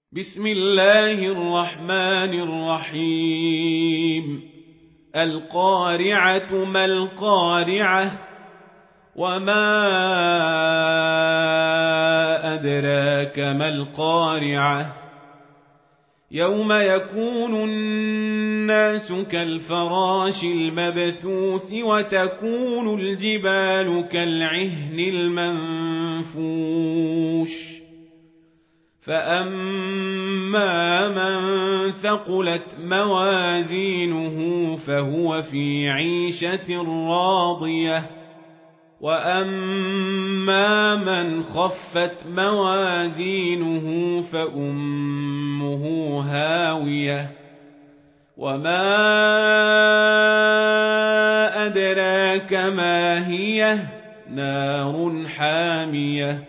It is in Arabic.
بسم الله الرحمن الرحيم القارعة ما القارعة وما أدراك ما القارعة يوم يكون الناس كالفراش المبثوث وتكون الجبال كالعهن المنفوش فأما من ثقلت موازينه فهو في عيشة راضية وأما من خفت موازينه فأمه هاوية وما أدراك ما هي نار حامية